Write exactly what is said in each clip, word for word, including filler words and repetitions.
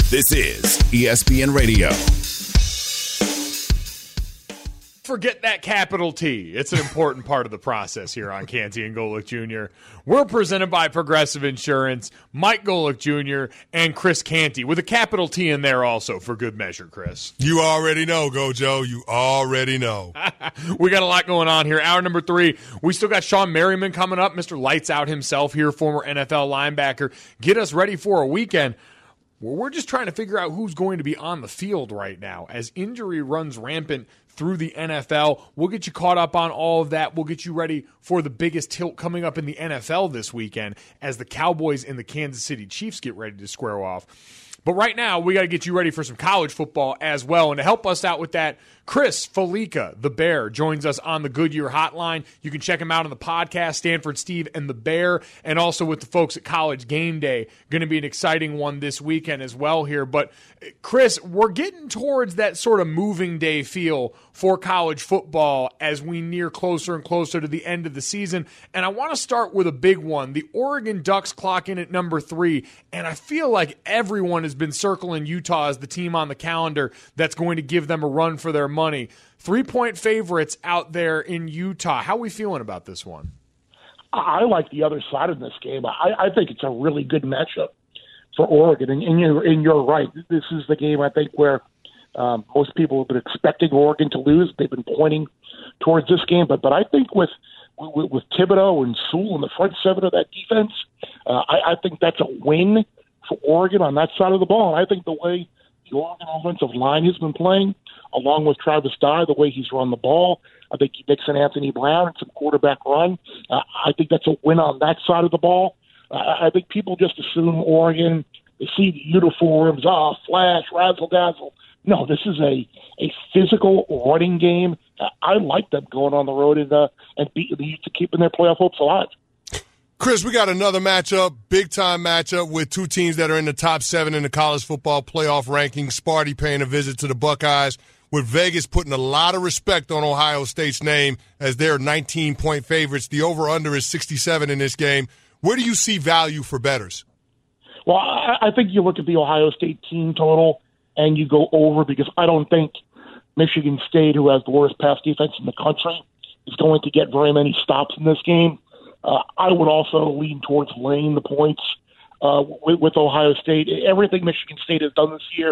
This is E S P N Radio. Forget that capital T. It's an important part of the process here on Canty and Golick Junior We're presented by Progressive Insurance, Mike Golick Junior, and Chris Canty, with a capital T in there also for good measure, Chris. You already know, Gojo. You already know. We got a lot going on here. Hour number three, we still got Sean Merriman coming up, Mister Lights Out himself here, former N F L linebacker. Get us ready for a weekend where we're just trying to figure out who's going to be on the field right now as injury runs rampant through the N F L. We'll get you caught up on all of that. We'll get you ready for the biggest tilt coming up in the N F L this weekend as the Cowboys and the Kansas City Chiefs get ready to square off. But right now, we got to get you ready for some college football as well. And to help us out with that, Chris Felica, the Bear, joins us on the Goodyear Hotline. You can check him out on the podcast, Stanford Steve and the Bear, and also with the folks at College Game Day. Going to be an exciting one this weekend as well here. But, Chris, we're getting towards that sort of moving day feel for college football as we near closer and closer to the end of the season. And I want to start with a big one. The Oregon Ducks clock in at number three, and I feel like everyone has been circling Utah as the team on the calendar that's going to give them a run for their money. Three-point favorites out there in Utah. How are we feeling about this one? I like the other side of this game. I, I think it's a really good matchup for Oregon, and, and, you're, and you're right. This is the game, I think, where um, most people have been expecting Oregon to lose. They've been pointing towards this game, but but I think with with, with Thibodeau and Sewell in the front seven of that defense, uh, I, I think that's a win for Oregon on that side of the ball. And I think the way the Oregon offensive line has been playing, along with Travis Dye, the way he's run the ball, I think he mixes in Anthony Brown and some quarterback run. Uh, I think that's a win on that side of the ball. Uh, I think people just assume Oregon, they see the uniforms, ah, flash, razzle dazzle. No, this is a, a physical running game. Uh, I like them going on the road and uh, and beating the Utes, keeping their playoff hopes alive. Chris, we got another matchup, big-time matchup with two teams that are in the top seven in the college football playoff rankings. Sparty paying a visit to the Buckeyes, with Vegas putting a lot of respect on Ohio State's name as their nineteen-point favorites. The over-under is sixty-seven in this game. Where do you see value for bettors? Well, I, I think you look at the Ohio State team total and you go over, because I don't think Michigan State, who has the worst pass defense in the country, is going to get very many stops in this game. Uh, I would also lean towards laying the points uh, with, with Ohio State. Everything Michigan State has done this year,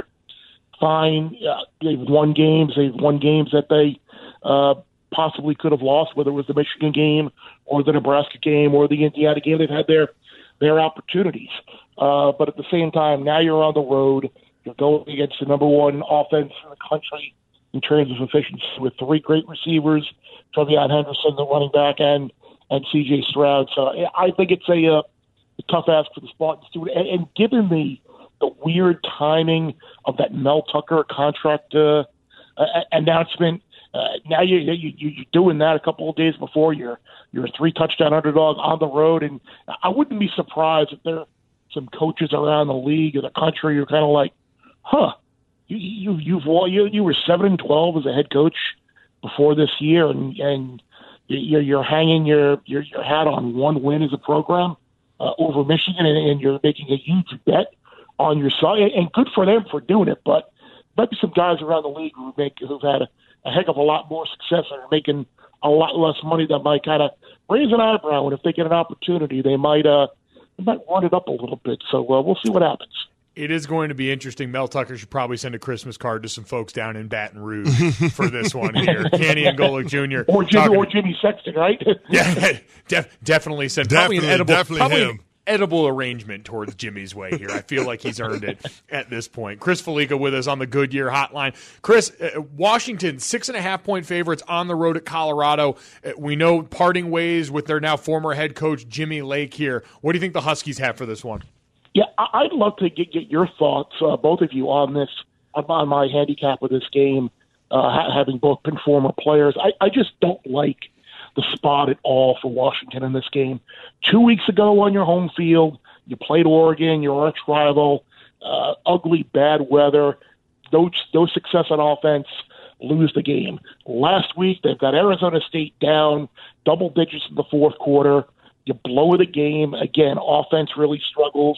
fine. Uh, they've won games. They've won games that they uh, possibly could have lost, whether it was the Michigan game or the Nebraska game or the Indiana game. They've had their their opportunities. Uh, but at the same time, now you're on the road. You're going against the number one offense in the country in terms of efficiency, with three great receivers, Trevion Henderson, the running back, and and C J Stroud. So I think it's a, uh, a tough ask for the Spartans to do. And, and given the the weird timing of that Mel Tucker contract uh, uh, announcement, uh, now you, you, you're doing that a couple of days before you're you're a three touchdown underdog on the road. And I wouldn't be surprised if there are some coaches around the league or the country who are kind of like, huh, you you you've you you were seven and twelve as a head coach before this year, and and you're, you're hanging your, your your hat on one win as a program uh, over Michigan, and, and you're making a huge bet on your side, and good for them for doing it. But might be some guys around the league who make who've had a, a heck of a lot more success and are making a lot less money that might kind of raise an eyebrow. And if they get an opportunity, they might uh they might run it up a little bit. So uh, we'll see what happens. It is going to be interesting. Mel Tucker should probably send a Christmas card to some folks down in Baton Rouge for this one here. Canty and Golick Junior Or Jimmy, or Jimmy Sexton, right? Yeah, def- definitely send definitely, probably an edible, definitely probably him. an edible arrangement towards Jimmy's way here. I feel like he's earned it at this point. Chris Felica with us on the Goodyear Hotline. Chris, uh, Washington, six and a half point favorites on the road at Colorado. Uh, we know parting ways with their now former head coach, Jimmy Lake here. What do you think the Huskies have for this one? Yeah, I'd love to get, get your thoughts, uh, both of you, on this, on my handicap of this game, uh, having both been former players. I, I just don't like the spot at all for Washington in this game. Two weeks ago on your home field, you played Oregon, your arch rival, uh, ugly, bad weather, no, no success on offense, lose the game. Last week, they've got Arizona State down, double digits in the fourth quarter. You blow the game. Again, offense really struggles.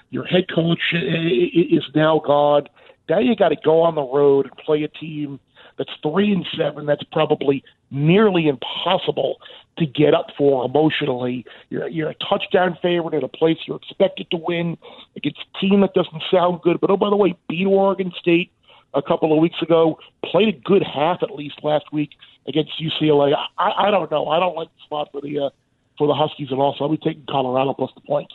Your head coach is now gone. Now you got to go on the road and play a team that's three and seven. That's probably nearly impossible to get up for emotionally. You're, you're a touchdown favorite at a place you're expected to win against a team that doesn't sound good. But, oh, by the way, beat Oregon State a couple of weeks ago, played a good half at least last week against U C L A. I, I don't know. I don't like the spot for the uh, for the Huskies, and also I'll be taking Colorado plus the points.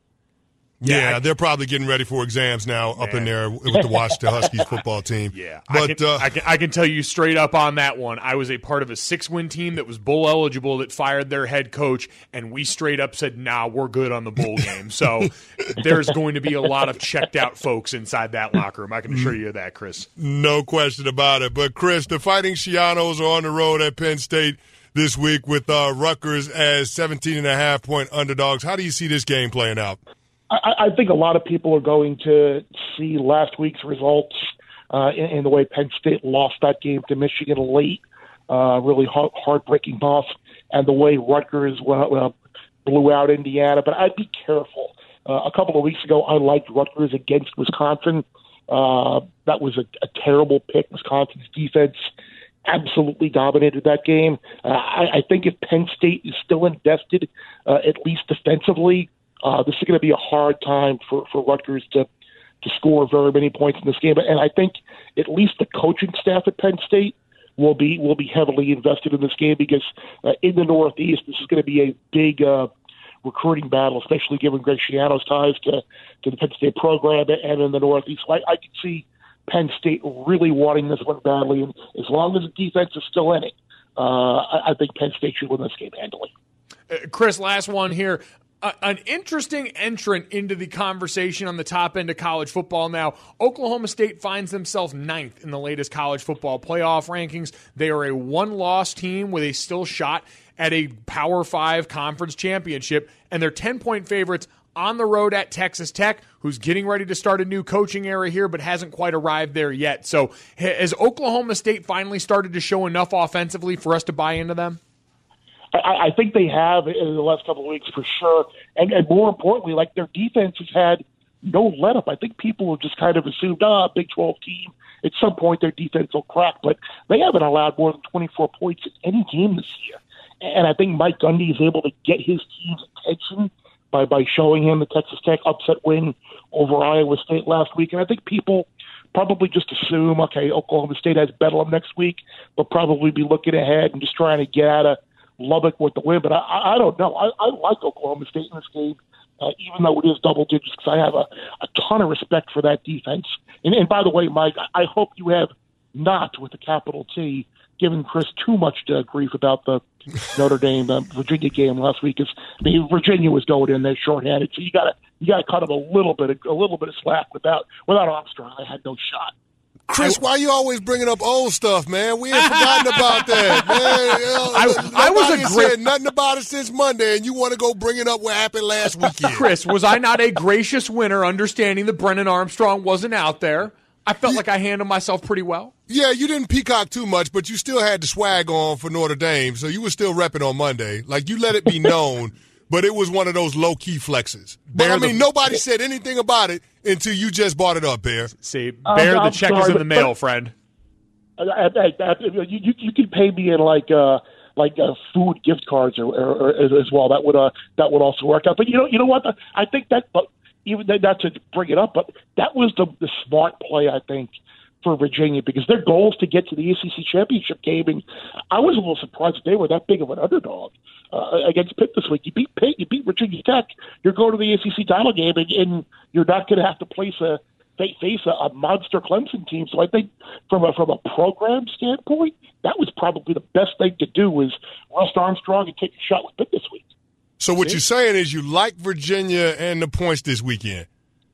Yeah, they're probably getting ready for exams now up in there with the Washington Huskies football team. Yeah, but I can, uh, I, can, I can tell you straight up on that one, I was a part of a six-win team that was bowl eligible that fired their head coach, and we straight up said, nah, we're good on the bowl game. So there's going to be a lot of checked-out folks inside that locker room. I can assure you of that, Chris. No question about it. But, Chris, the Fighting Schianos are on the road at Penn State this week with uh, Rutgers as seventeen and a half point underdogs. How do you see this game playing out? I, I think a lot of people are going to see last week's results uh, in, in the way Penn State lost that game to Michigan late, uh, really heart, heartbreaking loss, and the way Rutgers uh, blew out Indiana. But I'd be careful. Uh, a couple of weeks ago, I liked Rutgers against Wisconsin. Uh, that was a, a terrible pick. Wisconsin's defense absolutely dominated that game. Uh, I, I think if Penn State is still invested, uh, at least defensively, Uh, this is going to be a hard time for, for Rutgers to, to score very many points in this game. And I think at least the coaching staff at Penn State will be will be heavily invested in this game because uh, in the Northeast, this is going to be a big uh, recruiting battle, especially given Greg Schiano's ties to, to the Penn State program and in the Northeast. So I, I could see Penn State really wanting this one badly. And as long as the defense is still in it, uh, I, I think Penn State should win this game handily. Uh, Chris, last one here. Uh, an interesting entrant into the conversation on the top end of college football now. Oklahoma State finds themselves ninth in the latest college football playoff rankings. They are a one-loss team with a still shot at a Power Five conference championship, and they're ten-point favorites on the road at Texas Tech, who's getting ready to start a new coaching era here but hasn't quite arrived there yet. So has Oklahoma State finally started to show enough offensively for us to buy into them? I, I think they have in the last couple of weeks for sure. And, and more importantly, like their defense has had no let-up. I think people have just kind of assumed, ah, Big twelve team, at some point their defense will crack. But they haven't allowed more than twenty-four points in any game this year. And I think Mike Gundy is able to get his team's attention by, by showing him the Texas Tech upset win over Iowa State last week. And I think people probably just assume, okay, Oklahoma State has Bedlam next week, but probably be looking ahead and just trying to get out of Lubbock with the win, but I, I don't know. I, I like Oklahoma State in this game, uh, even though it is double digits, because I have a, a ton of respect for that defense. And, and by the way, Mike, I hope you have not, with a capital T, given Chris too much uh, grief about the Notre Dame uh, Virginia game last week. Because I mean, Virginia was going in there shorthanded, so you got to you got to cut them a little bit, a little bit of slack. Without without Armstrong, they had no shot. Chris, why are you always bringing up old stuff, man? We ain't forgotten about that, man. You know, I, I was a gra- said nothing about it since Monday, and you want to go bring it up what happened last weekend. Chris, was I not a gracious winner understanding that Brennan Armstrong wasn't out there? I felt you, like I handled myself pretty well. Yeah, you didn't peacock too much, but you still had the swag on for Notre Dame, so you were still repping on Monday. Like, you let it be known, but it was one of those low-key flexes. But, Bear I mean, the, nobody said anything about it until you just brought it up, Bear. See, Bear, um, the check sorry, is in the mail, but, friend. I, I, I, you, you, you can pay me in, like, uh, like uh, food gift cards or, or, or as well. That would uh, that would also work out. But, you know, you know what? I think that – but even not to bring it up, but that was the, the smart play, I think, for Virginia, because their goal is to get to the A C C championship game, and I was a little surprised that they were that big of an underdog uh, against Pitt this week. You beat Pitt, you beat Virginia Tech, you're going to the A C C title game, and, and you're not going to have to place a face a, a monster Clemson team. So I think from a from a program standpoint, that was probably the best thing to do was rest Armstrong and take a shot with Pitt this week. So what you're saying is you like Virginia and the points this weekend?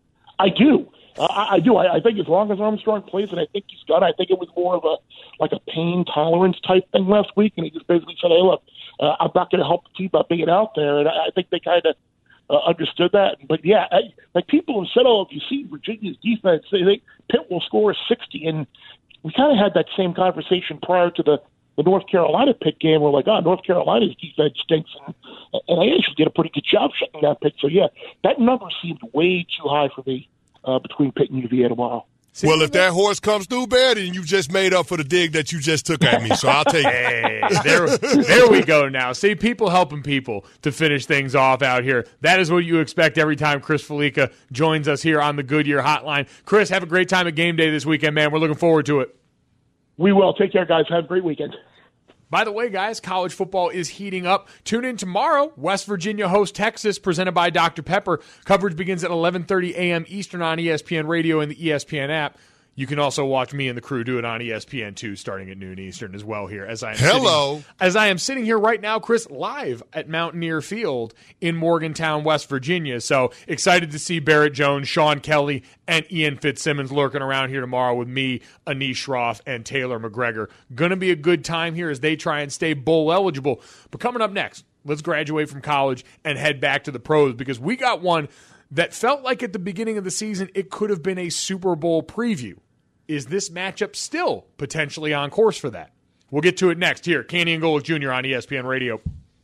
I do. Uh, I, I do. I, I think as long as Armstrong plays, and I think he's got, I think it was more of a like a pain tolerance type thing last week, and he just basically said, "Hey, look, uh, I'm not going to help the team by being out there," and I, I think they kind of uh, understood that. But yeah, I, like people have said, "Oh, if you see Virginia's defense, they think Pitt will score sixty," and we kind of had that same conversation prior to the the North Carolina pick game, we're like, oh, North Carolina's defense stinks. And, and I actually did a pretty good job shutting that pick. So, yeah, that number seemed way too high for me uh, between Pitt and U V A tomorrow. Well, if that horse comes through, Bear, then you just made up for the dig that you just took at me, so I'll take it. Hey, there, there we go now. See, people helping people to finish things off out here. That is what you expect every time Chris Fallica joins us here on the Goodyear Hotline. Chris, have a great time at game day this weekend, man. We're looking forward to it. We will. Take care, guys. Have a great weekend. By the way, guys, college football is heating up. Tune in tomorrow. West Virginia hosts Texas, presented by Doctor Pepper. Coverage begins at eleven thirty a.m. Eastern on E S P N Radio and the E S P N app. You can also watch me and the crew do it on E S P N two starting at noon Eastern as well here. As I am Hello. Sitting, as I am sitting here right now, Chris, live at Mountaineer Field in Morgantown, West Virginia. So excited to see Barrett Jones, Sean Kelly, and Ian Fitzsimmons lurking around here tomorrow with me, Anish Shroff, and Taylor McGregor. Going to be a good time here as they try and stay bowl eligible. But coming up next, let's graduate from college and head back to the pros because we got one that felt like at the beginning of the season it could have been a Super Bowl preview. Is this matchup still potentially on course for that? We'll get to it next here. Canty and Golick Junior on E S P N Radio.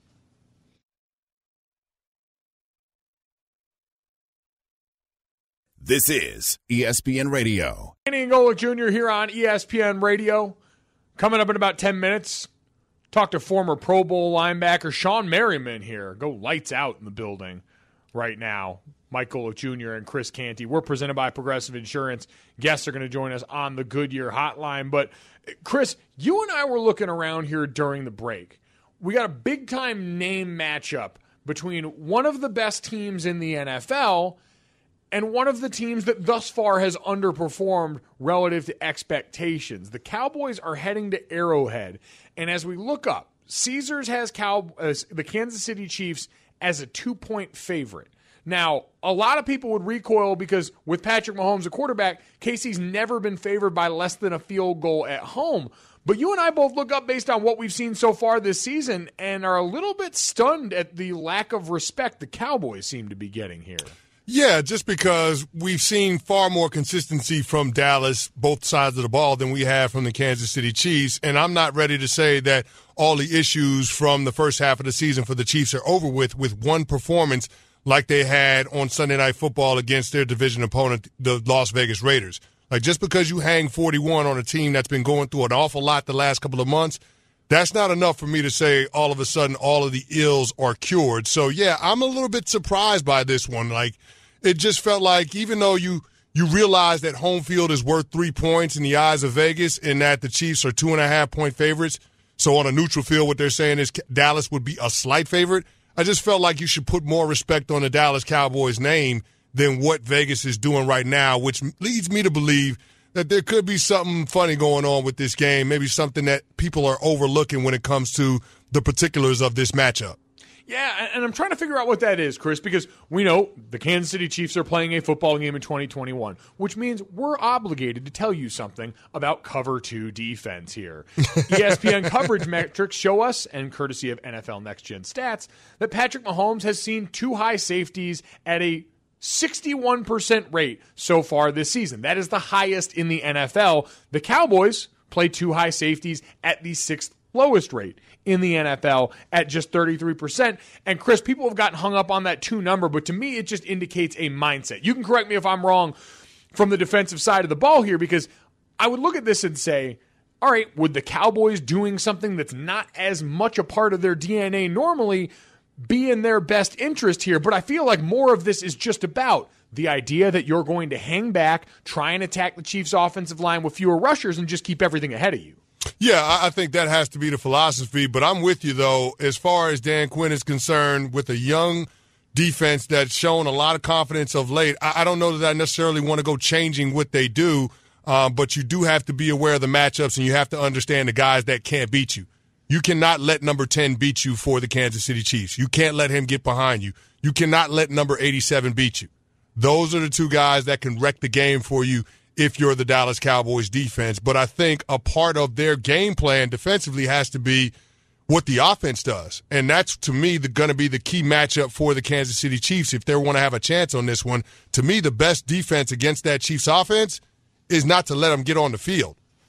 This is E S P N Radio. Canty and Golick Junior here on E S P N Radio. Coming up in about ten minutes, talk to former Pro Bowl linebacker Sean Merriman here. Go lights out in the building right now. Mike Golick Junior and Chris Canty. We're presented by Progressive Insurance. Guests are going to join us on the Goodyear Hotline. But, Chris, you and I were looking around here during the break. We got a big-time name matchup between one of the best teams in the N F L and one of the teams that thus far has underperformed relative to expectations. The Cowboys are heading to Arrowhead. And as we look up, Caesars has Cow- uh, the Kansas City Chiefs as a two-point favorite. Now, a lot of people would recoil because with Patrick Mahomes, a quarterback, K C's never been favored by less than a field goal at home. But you and I both look up based on what we've seen so far this season and are a little bit stunned at the lack of respect the Cowboys seem to be getting here. Yeah, just because we've seen far more consistency from Dallas, both sides of the ball, than we have from the Kansas City Chiefs. And I'm not ready to say that all the issues from the first half of the season for the Chiefs are over with, with one performance like they had on Sunday Night Football against their division opponent, the Las Vegas Raiders. Like, just because you hang forty-one on a team that's been going through an awful lot the last couple of months, that's not enough for me to say all of a sudden all of the ills are cured. So, yeah, I'm a little bit surprised by this one. Like, it just felt like even though you, you realize that home field is worth three points in the eyes of Vegas and that the Chiefs are two and a half point favorites, so on a neutral field what they're saying is Dallas would be a slight favorite, I just felt like you should put more respect on the Dallas Cowboys name than what Vegas is doing right now, which leads me to believe that there could be something funny going on with this game, maybe something that people are overlooking when it comes to the particulars of this matchup. Yeah, and I'm trying to figure out what that is, Chris, because we know the Kansas City Chiefs are playing a football game in twenty twenty-one, which means we're obligated to tell you something about cover two defense here. E S P N coverage metrics show us, and courtesy of N F L Next Gen Stats, that Patrick Mahomes has seen two high safeties at a sixty-one percent rate so far this season. That is the highest in the N F L. The Cowboys play two high safeties at the sixth lowest rate in the N F L at just thirty-three percent. And Chris, people have gotten hung up on that two number, but to me it just indicates a mindset. You can correct me if I'm wrong from the defensive side of the ball here, because I would look at this and say, all right, would the Cowboys doing something that's not as much a part of their D N A normally be in their best interest here? But I feel like more of this is just about the idea that you're going to hang back, try and attack the Chiefs' offensive line with fewer rushers, and just keep everything ahead of you. Yeah, I think that has to be the philosophy, but I'm with you, though, as far as Dan Quinn is concerned, with a young defense that's shown a lot of confidence of late. I don't know that I necessarily want to go changing what they do, um, but you do have to be aware of the matchups, and you have to understand the guys that can't beat you. You cannot let number ten beat you for the Kansas City Chiefs. You can't let him get behind you. You cannot let number eighty-seven beat you. Those are the two guys that can wreck the game for you if you're the Dallas Cowboys defense. But I think a part of their game plan defensively has to be what the offense does. And that's, to me, going to be the key matchup for the Kansas City Chiefs if they want to have a chance on this one. To me, the best defense against that Chiefs offense is not to let them get on the field.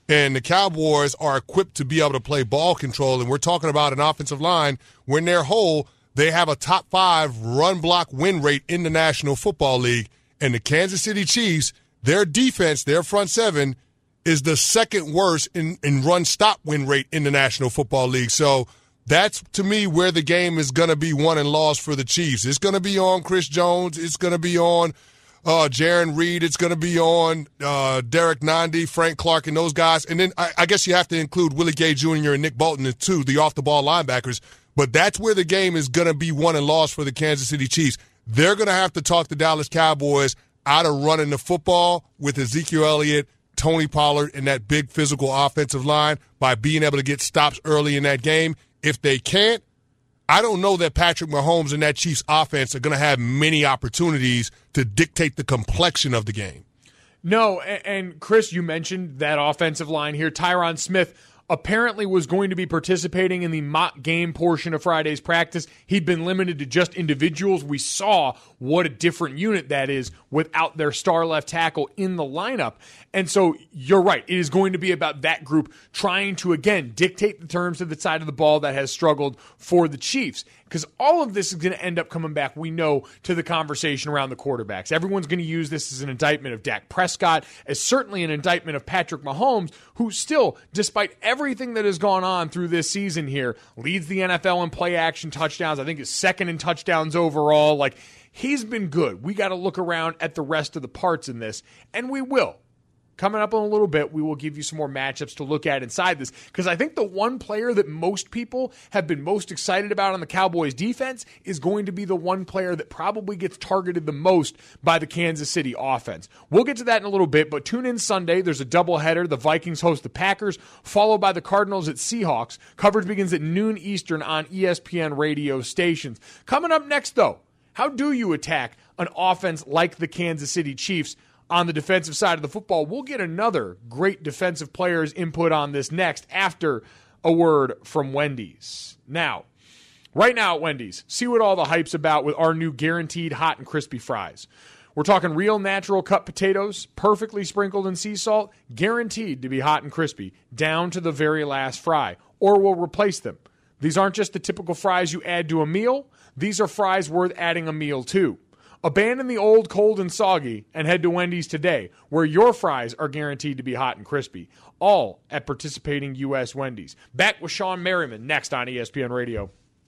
And the Cowboys are equipped to be able to play ball control. And we're talking about an offensive line when they're whole, they have a top five run block win rate in the National Football League. And the Kansas City Chiefs, their defense, their front seven, is the second worst in, in run stop win rate in the National Football League. So that's, to me, where the game is going to be won and lost for the Chiefs. It's going to be on Chris Jones. It's going to be on Uh, Jaron Reed, it's going to be on uh, Derek Nandi, Frank Clark, and those guys. And then I, I guess you have to include Willie Gay Junior and Nick Bolton, too, the off-the-ball linebackers. But that's where the game is going to be won and lost for the Kansas City Chiefs. They're going to have to talk the Dallas Cowboys out of running the football with Ezekiel Elliott, Tony Pollard, and that big physical offensive line by being able to get stops early in that game. If they can't, I don't know that Patrick Mahomes and that Chiefs offense are going to have many opportunities to dictate the complexion of the game. No, and, and Chris, you mentioned that offensive line here. Tyron Smith apparently was going to be participating in the mock game portion of Friday's practice. He'd been limited to just individuals. We saw what a different unit that is without their star left tackle in the lineup. And so you're right. It is going to be about that group trying to, again, dictate the terms of the side of the ball that has struggled for the Chiefs. Because all of this is going to end up coming back, we know, to the conversation around the quarterbacks. Everyone's going to use this as an indictment of Dak Prescott, as certainly an indictment of Patrick Mahomes, who still, despite everything that has gone on through this season here, leads the N F L in play-action touchdowns. I think is second in touchdowns overall. Like, he's been good. We got to look around at the rest of the parts in this, and we will. Coming up in a little bit, we will give you some more matchups to look at inside this, because I think the one player that most people have been most excited about on the Cowboys defense is going to be the one player that probably gets targeted the most by the Kansas City offense. We'll get to that in a little bit, but tune in Sunday. There's a doubleheader. The Vikings host the Packers, followed by the Cardinals at Seahawks. Coverage begins at noon Eastern on E S P N radio stations. Coming up next, though, how do you attack an offense like the Kansas City Chiefs? On the defensive side of the football, we'll get another great defensive player's input on this next after a word from Wendy's. Now, right now at Wendy's, see what all the hype's about with our new guaranteed hot and crispy fries. We're talking real natural cut potatoes, perfectly sprinkled in sea salt, guaranteed to be hot and crispy, down to the very last fry, or we'll replace them. These aren't just the typical fries you add to a meal. These are fries worth adding a meal to. Abandon the old, cold, and soggy and head to Wendy's today, where your fries are guaranteed to be hot and crispy. All at participating U S Wendy's. Back with Sean Merriman next on E S P N Radio.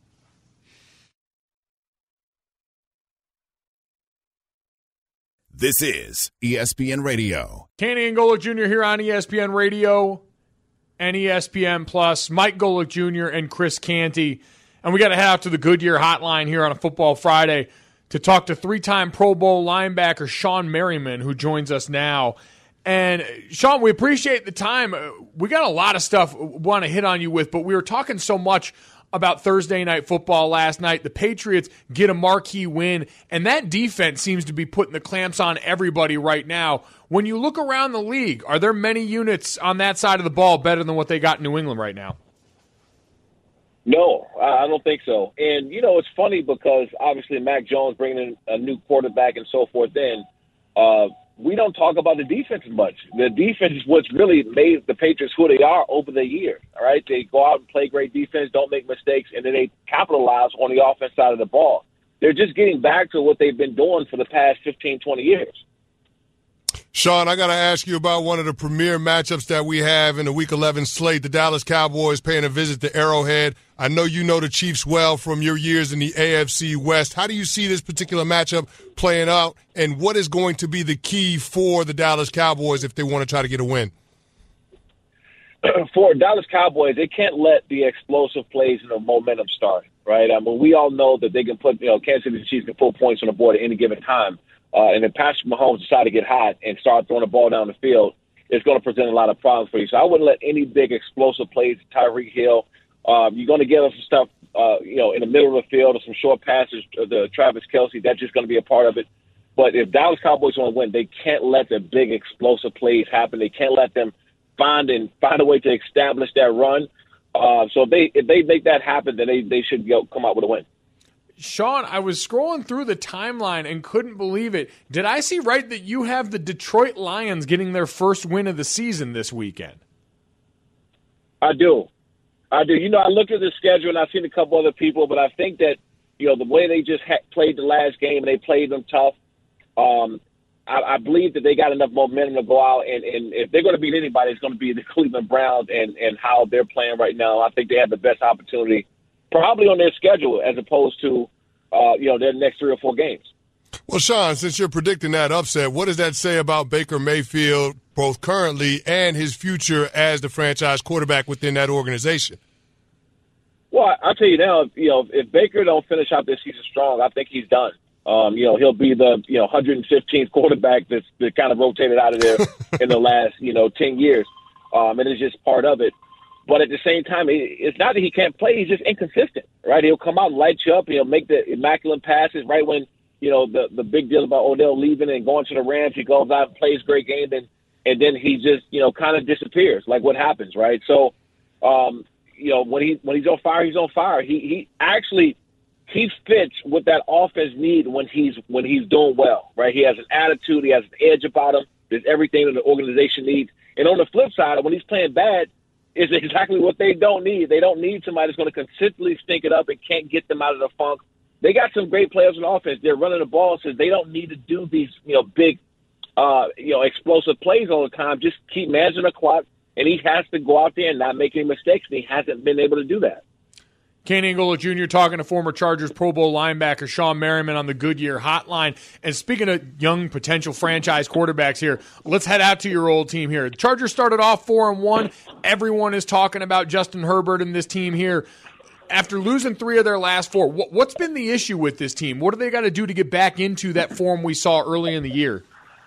This is E S P N Radio. Kenny and Golick Junior here on E S P N Radio and E S P N Plus. Mike Golick Junior and Chris Canty. And we got to head out to the Goodyear hotline here on a Football Friday to talk to three-time Pro Bowl linebacker Sean Merriman, who joins us now. And, Sean, we appreciate the time. We got a lot of stuff we want to hit on you with, but we were talking so much about Thursday Night Football last night. The Patriots get a marquee win, and that defense seems to be putting the clamps on everybody right now. When you look around the league, are there many units on that side of the ball better than what they got in New England right now? No, I don't think so. And, you know, it's funny because obviously Mac Jones bringing in a new quarterback and so forth in, uh, we don't talk about the defense much. The defense is what's really made the Patriots who they are over the years, all right? They go out and play great defense, don't make mistakes, and then they capitalize on the offense side of the ball. They're just getting back to what they've been doing for the past fifteen, twenty years. Sean, I got to ask you about one of the premier matchups that we have in the Week eleven slate. The Dallas Cowboys paying a visit to Arrowhead. I know you know the Chiefs well from your years in the A F C West. How do you see this particular matchup playing out, and what is going to be the key for the Dallas Cowboys if they want to try to get a win? For Dallas Cowboys, they can't let the explosive plays and the momentum start, right? I mean, we all know that they can put, you know, Kansas City Chiefs can put points on the board at any given time. Uh, and if Patrick Mahomes decide to get hot and start throwing the ball down the field, it's going to present a lot of problems for you. So I wouldn't let any big explosive plays, Tyreek Hill. Um, you're going to get us some stuff, uh, you know, in the middle of the field or some short passes to the Travis Kelce. That's just going to be a part of it. But if Dallas Cowboys want to win, they can't let the big explosive plays happen. They can't let them find and find a way to establish that run. Uh, so if they if they make that happen, then they, they should go, come out with a win. Sean, I was scrolling through the timeline and couldn't believe it. Did I see right that you have the Detroit Lions getting their first win of the season this weekend? I do. I do. You know, I looked at the schedule and I've seen a couple other people, but I think that, you know, the way they just ha- played the last game and they played them tough, um, I, I believe that they got enough momentum to go out. And, and if they're going to beat anybody, it's going to be the Cleveland Browns and, and how they're playing right now. I think they have the best opportunity probably on their schedule as opposed to, uh, you know, their next three or four games. Well, Sean, since you're predicting that upset, what does that say about Baker Mayfield, both currently and his future as the franchise quarterback within that organization? Well, I'll tell you now, you know, if Baker don't finish out this season strong, I think he's done. Um, you know, he'll be the, you know, one hundred fifteenth quarterback that's that kind of rotated out of there in the last, you know, ten years. Um, and it's just part of it. But at the same time, it's not that he can't play. He's just inconsistent, right? He'll come out and light you up. He'll make the immaculate passes right when, you know, the, the big deal about Odell leaving and going to the Rams. He goes out and plays a great game, and, and then he just, you know, kind of disappears, like what happens, right? So, um, you know, when he when he's on fire, he's on fire. He he actually he fits what that offense needs when he's when he's doing well, right? He has an attitude, he has an edge about him. There's everything that the organization needs. And on the flip side, when he's playing bad, is exactly what they don't need. They don't need somebody that's going to consistently stink it up and can't get them out of the funk. They got some great players on offense. They're running the ball, so they don't need to do these, you know, big, uh, you know, explosive plays all the time. Just keep managing the clock, and he has to go out there and not make any mistakes, and he hasn't been able to do that. Ken Angola Junior talking to former Chargers Pro Bowl linebacker Shawne Merriman on the Goodyear Hotline. And speaking of young potential franchise quarterbacks here, let's head out to your old team here. The Chargers started off four and one. Everyone is talking about Justin Herbert and this team here. After losing three of their last four, what's been the issue with this team? What do they got to do to get back into that form we saw early in the year?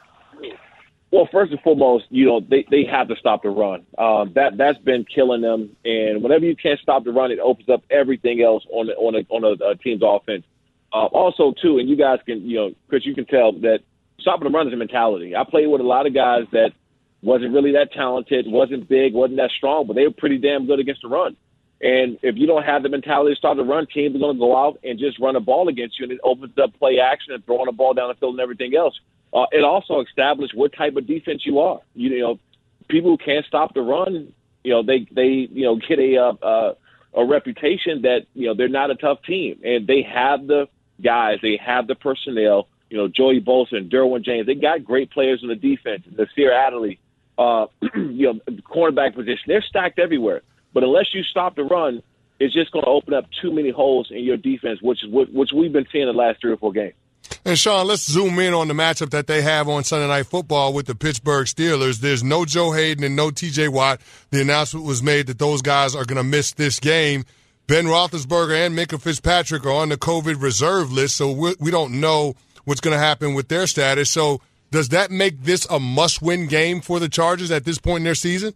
Well, first and foremost, you know, they, they have to stop the run. Um, that, that's been killing them. And whenever you can't stop the run, it opens up everything else on the, on a, on a, a team's offense. Uh, also, too, and you guys can, you know, Chris, you can tell that stopping the run is a mentality. I played with a lot of guys that wasn't really that talented, wasn't big, wasn't that strong, but they were pretty damn good against the run. And if you don't have the mentality to start the run, teams are going to go out and just run a ball against you, and it opens up play action and throwing the ball down the field and everything else. Uh, it also established what type of defense you are. You, you know, people who can't stop the run, you know, they, they you know, get a, uh, a reputation that, you know, they're not a tough team. And they have the guys, they have the personnel, you know, Joey Bosa and Derwin James. They got great players in the defense, Nasir Adderley, uh, you know, cornerback position. They're stacked everywhere. But unless you stop the run, it's just going to open up too many holes in your defense, which is what, which we've been seeing the last three or four games. And, Sean, let's zoom in on the matchup that they have on Sunday Night Football with the Pittsburgh Steelers. There's no Joe Hayden and no T J Watt. The announcement was made that those guys are going to miss this game. Ben Roethlisberger and Minkah Fitzpatrick are on the COVID reserve list, so we, we don't know what's going to happen with their status. So does that make this a must-win game for the Chargers at this point in their season?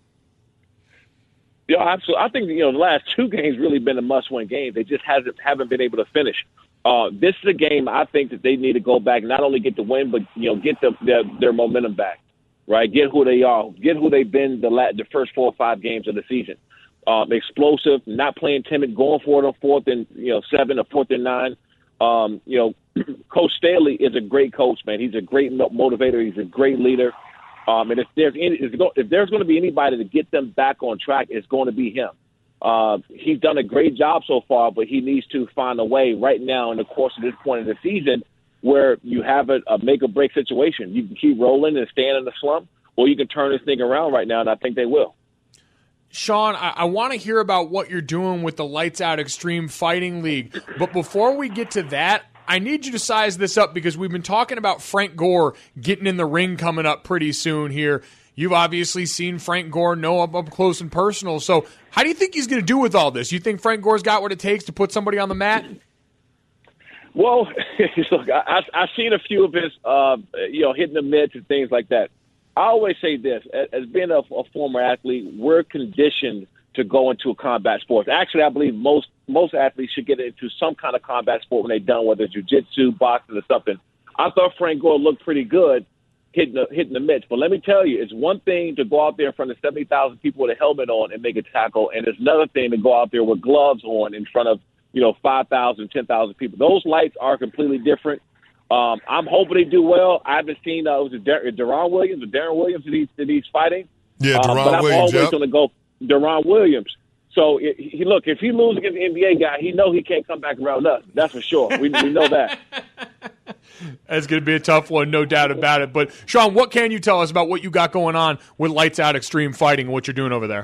Yeah, absolutely. I think, you know, the last two games really been a must-win game. They just hasn't haven't been able to finish. Uh, this is a game I think that they need to go back, not only get the win, but, you know, get the, their, their momentum back, right? Get who they are, get who they've been the, la- the first four or five games of the season. Um, explosive, not playing timid, going for it on fourth and, you know, seven or fourth and nine. Um, you know, Coach Staley is a great coach, man. He's a great motivator. He's a great leader. Um, and if there's any, if there's going to be anybody to get them back on track, it's going to be him. Uh, he's done a great job so far, but he needs to find a way right now in the course of this point of the season where you have a, a make-or-break situation. You can keep rolling and staying in the slump, or you can turn this thing around right now, and I think they will. Sean, I, I want to hear about what you're doing with the Lights Out Extreme Fighting League. But before we get to that, I need you to size this up because we've been talking about Frank Gore getting in the ring coming up pretty soon here. You've obviously seen Frank Gore, know him up close and personal. So how do you think he's going to do with all this? You think Frank Gore's got what it takes to put somebody on the mat? Well, look, I, I've seen a few of his, uh, you know, hitting the mitts and things like that. I always say this, as being a, a former athlete, we're conditioned to go into a combat sport. Actually, I believe most most athletes should get into some kind of combat sport when they're done, whether it's jiu-jitsu, boxing, or something. I thought Frank Gore looked pretty good hitting the, hitting the mitts. But let me tell you, it's one thing to go out there in front of seventy thousand people with a helmet on and make a tackle, and it's another thing to go out there with gloves on in front of, you know, five thousand, ten thousand people. Those lights are completely different. Um, I'm hoping they do well. I haven't seen, uh, was it Dar- Deron Williams or Darren Williams that he's, that he's fighting? Yeah, um, Deron but I'm Williams, always yep. going to go. Deron Williams. So, it, he look, if he loses against the N B A guy, he know he can't come back around us. That's for sure. We, we know that. That's going to be a tough one, no doubt about it. But, Sean, what can you tell us about what you got going on with Lights Out Extreme Fighting and what you're doing over there?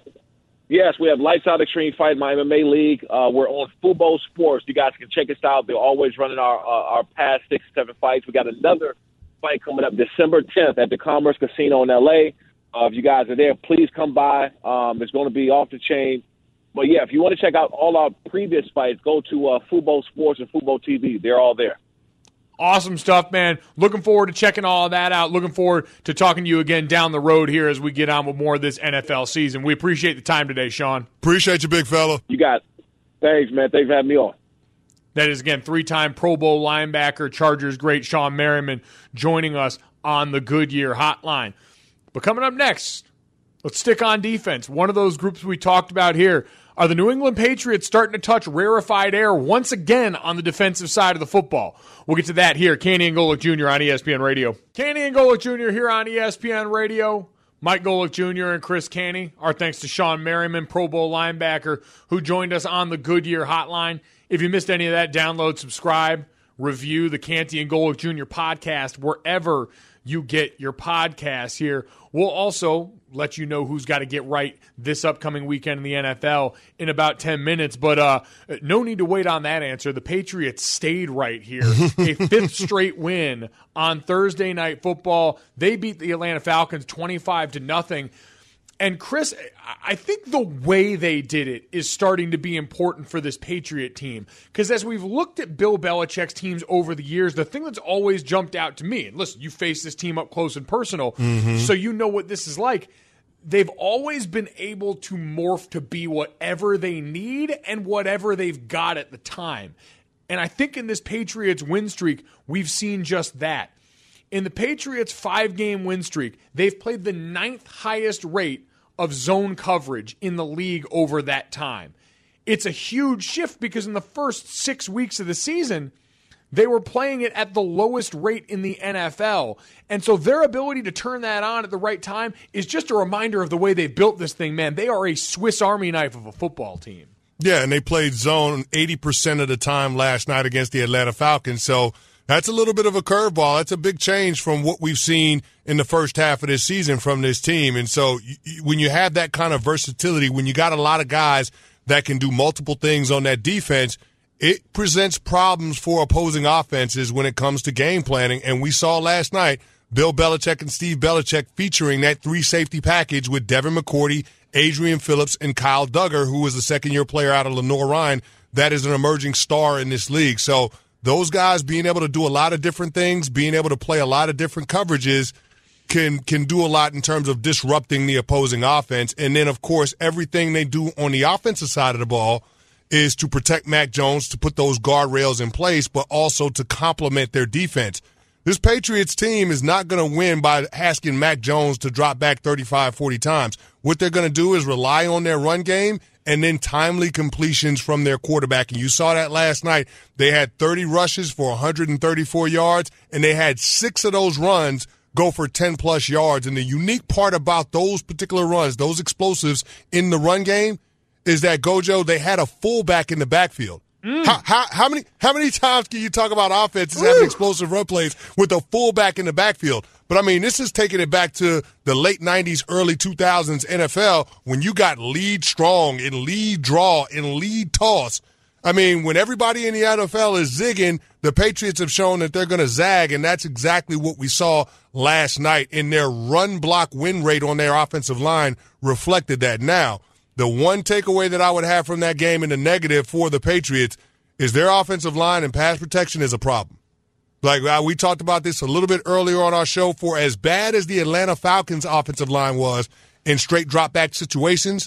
Yes, we have Lights Out Extreme Fight, my M M A league. Uh, we're on Fubo Sports. You guys can check us out. They're always running our uh, our past six, seven fights. We got another fight coming up December tenth at the Commerce Casino in L A. Uh, if you guys are there, please come by. Um, it's going to be off the chain. But, yeah, if you want to check out all our previous fights, go to uh, Fubo Sports and Fubo T V. They're all there. Awesome stuff, man. Looking forward to checking all of that out. Looking forward to talking to you again down the road here as we get on with more of this N F L season. We appreciate the time today, Sean. Appreciate you, big fella. You got it. Thanks, man. Thanks for having me on. That is, again, three-time Pro Bowl linebacker, Chargers great Sean Merriman joining us on the Goodyear Hotline. But coming up next, let's stick on defense. One of those groups we talked about here are the New England Patriots starting to touch rarefied air once again on the defensive side of the football. We'll get to that here. Canty and Golick Junior on E S P N Radio. Canty and Golick Junior here on E S P N Radio. Mike Golick Junior and Chris Canty. Our thanks to Sean Merriman, Pro Bowl linebacker, who joined us on the Goodyear Hotline. If you missed any of that, download, subscribe, review the Canty and Golick Junior podcast wherever you get your podcasts here. We'll also let you know who's got to get right this upcoming weekend in the N F L in about ten minutes. But uh, no need to wait on that answer. The Patriots stayed right here. A fifth straight win on Thursday Night Football. They beat the Atlanta Falcons twenty-five to nothing. And Chris, I think the way they did it is starting to be important for this Patriot team. Because as we've looked at Bill Belichick's teams over the years, the thing that's always jumped out to me, and listen, you face this team up close and personal, mm-hmm. so you know what this is like. They've always been able to morph to be whatever they need and whatever they've got at the time. And I think in this Patriots win streak, we've seen just that. In the Patriots' five-game win streak, they've played the ninth highest rate of zone coverage in the league over that time. It's a huge shift because in the first six weeks of the season, they were playing it at the lowest rate in the N F L. And so their ability to turn that on at the right time is just a reminder of the way they built this thing, man. They are a Swiss Army knife of a football team. Yeah, and they played zone eighty percent of the time last night against the Atlanta Falcons. So that's a little bit of a curveball. That's a big change from what we've seen in the first half of this season from this team. And so you, when you have that kind of versatility, when you got a lot of guys that can do multiple things on that defense, it presents problems for opposing offenses when it comes to game planning. And we saw last night Bill Belichick and Steve Belichick featuring that three-safety package with Devin McCourty, Adrian Phillips, and Kyle Duggar, who was a second-year player out of Lenoir-Rhyne that is an emerging star in this league. So those guys being able to do a lot of different things, being able to play a lot of different coverages can can do a lot in terms of disrupting the opposing offense. And then, of course, everything they do on the offensive side of the ball is to protect Mac Jones, to put those guardrails in place, but also to complement their defense. This Patriots team is not going to win by asking Mac Jones to drop back thirty-five, forty times. What they're going to do is rely on their run game and then timely completions from their quarterback. And you saw that last night. They had thirty rushes for one hundred thirty-four yards, and they had six of those runs go for ten-plus yards. And the unique part about those particular runs, those explosives in the run game, is that, Gojo, they had a fullback in the backfield. Mm. How, how, how many how many times can you talk about offenses Woo. having explosive run plays with a fullback in the backfield? But, I mean, this is taking it back to the late nineties, early two thousands N F L when you got lead strong and lead draw and lead toss. I mean, when everybody in the N F L is zigging, the Patriots have shown that they're going to zag, and that's exactly what we saw last night. In their run block win rate on their offensive line reflected that. Now, the one takeaway that I would have from that game in the negative for the Patriots is their offensive line and pass protection is a problem. Like uh, we talked about this a little bit earlier on our show, for as bad as the Atlanta Falcons offensive line was in straight drop back situations,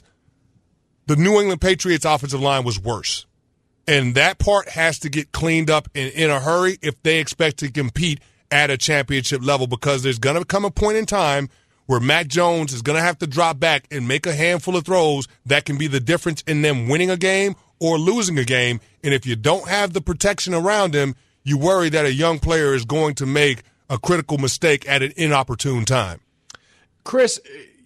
the New England Patriots offensive line was worse. And that part has to get cleaned up in, in a hurry if they expect to compete at a championship level, because there's going to come a point in time where Mac Jones is going to have to drop back and make a handful of throws that can be the difference in them winning a game or losing a game. And if you don't have the protection around him, you worry that a young player is going to make a critical mistake at an inopportune time. Chris,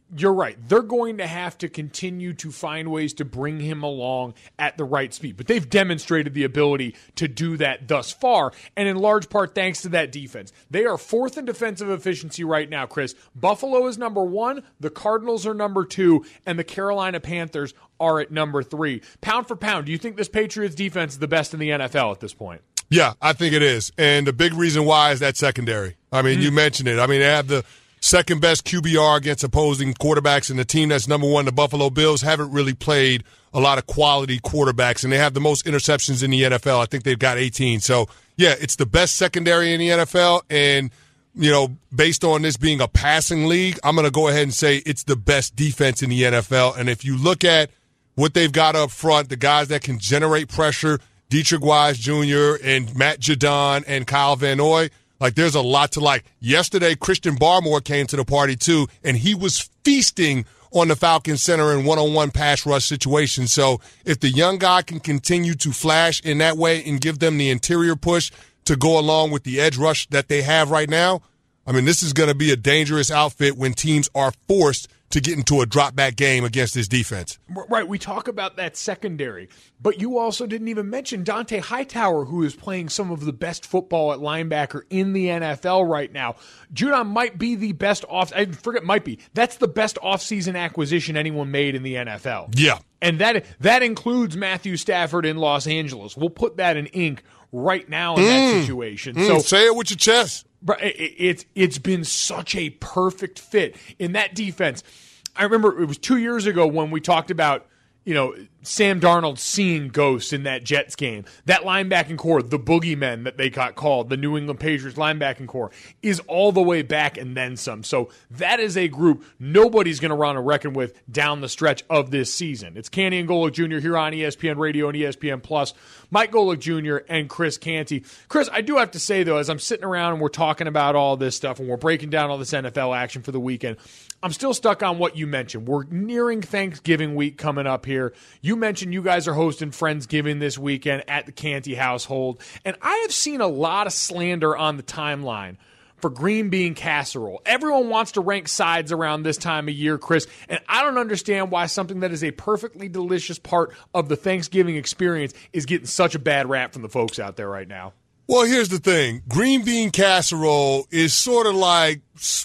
you're right. They're going to have to continue to find ways to bring him along at the right speed. But they've demonstrated the ability to do that thus far, and in large part thanks to that defense. They are fourth in defensive efficiency right now, Chris. Buffalo is number one, the Cardinals are number two, and the Carolina Panthers are at number three. Pound for pound, do you think this Patriots defense is the best in the N F L at this point? Yeah, I think it is. And the big reason why is that secondary. I mean, mm. you mentioned it. I mean, they have the second best Q B R against opposing quarterbacks, and the team that's number one, the Buffalo Bills, haven't really played a lot of quality quarterbacks, and they have the most interceptions in the N F L. I think they've got eighteen. So, yeah, it's the best secondary in the N F L, and, you know, based on this being a passing league, I'm going to go ahead and say it's the best defense in the N F L. And if you look at what they've got up front, the guys that can generate pressure, Dietrich Wise Junior and Matt Judon and Kyle Van Noy, like, there's a lot to like. Yesterday, Christian Barmore came to the party, too, and he was feasting on the Falcons center in one-on-one pass rush situations. So if the young guy can continue to flash in that way and give them the interior push to go along with the edge rush that they have right now, I mean, this is going to be a dangerous outfit when teams are forced to get into a drop-back game against this defense. Right, we talk about that secondary, but you also didn't even mention Dante Hightower, who is playing some of the best football at linebacker in the N F L right now. Judon might be the best off – I forget might be. That's the best offseason acquisition anyone made in the N F L. Yeah. And that that includes Matthew Stafford in Los Angeles. We'll put that in ink right now in mm. that situation. Mm. So say it with your chest. But it's it's been such a perfect fit in that defense. I remember it was two years ago when we talked about, you know, Sam Darnold seeing ghosts in that Jets game. That linebacking core, the boogeymen that they got called, the New England Patriots linebacking core, is all the way back and then some. So that is a group nobody's going to run a reckon with down the stretch of this season. It's Canty and Golic Junior here on E S P N Radio and E S P N Plus. Mike Golic Junior and Chris Canty. Chris, I do have to say, though, as I'm sitting around and we're talking about all this stuff and we're breaking down all this N F L action for the weekend, I'm still stuck on what you mentioned. We're nearing Thanksgiving week coming up here. You mentioned you guys are hosting Friendsgiving this weekend at the Canty household, and I have seen a lot of slander on the timeline for green bean casserole. Everyone wants to rank sides around this time of year, Chris, and I don't understand why something that is a perfectly delicious part of the Thanksgiving experience is getting such a bad rap from the folks out there right now. Well, here's the thing. Green bean casserole is sort of like...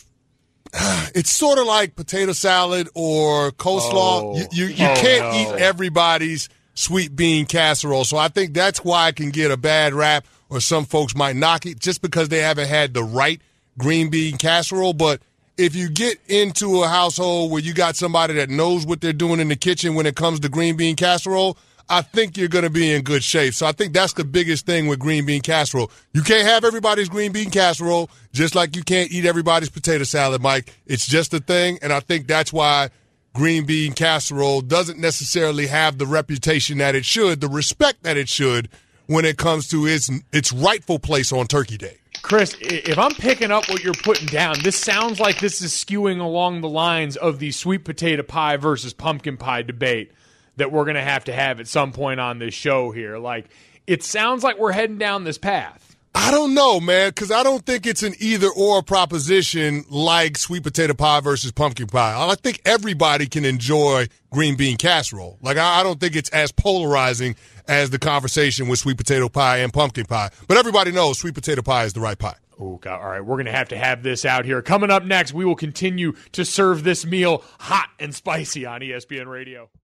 It's sort of like potato salad or coleslaw. Oh. You, you, you oh, can't no. eat everybody's sweet bean casserole. So I think that's why it can get a bad rap, or some folks might knock it just because they haven't had the right green bean casserole. But if you get into a household where you got somebody that knows what they're doing in the kitchen when it comes to green bean casserole, I think you're going to be in good shape. So I think that's the biggest thing with green bean casserole. You can't have everybody's green bean casserole, just like you can't eat everybody's potato salad, Mike. It's just a thing, and I think that's why green bean casserole doesn't necessarily have the reputation that it should, the respect that it should, when it comes to its its rightful place on Turkey Day. Chris, if I'm picking up what you're putting down, this sounds like this is skewing along the lines of the sweet potato pie versus pumpkin pie debate that we're going to have to have at some point on this show here. Like, it sounds like we're heading down this path. I don't know, man, because I don't think it's an either-or proposition like sweet potato pie versus pumpkin pie. I think everybody can enjoy green bean casserole. Like, I don't think it's as polarizing as the conversation with sweet potato pie and pumpkin pie. But everybody knows sweet potato pie is the right pie. Oh, God. All right, we're going to have to have this out here. Coming up next, we will continue to serve this meal hot and spicy on E S P N Radio.